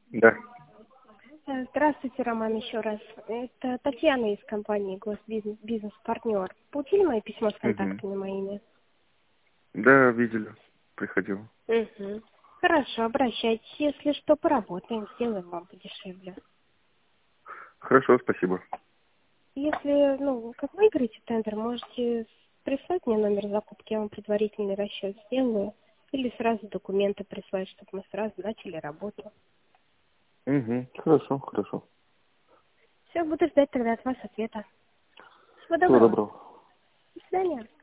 Да. Здравствуйте, Роман, еще раз. Это Татьяна из компании «Госбизнес-партнер». Получили мое письмо с Мгм. контактами моими? Да, видели. Приходил. Угу. Хорошо, обращайтесь. Если что, поработаем, сделаем вам подешевле. Хорошо, спасибо. Если, как выиграете тендер, можете прислать мне номер закупки, я вам предварительный расчет сделаю. Или сразу документы прислать, чтобы мы сразу начали работу. Угу. Хорошо, хорошо. Все, буду ждать тогда от вас ответа. Всего Всего доброго. доброго. До свидания.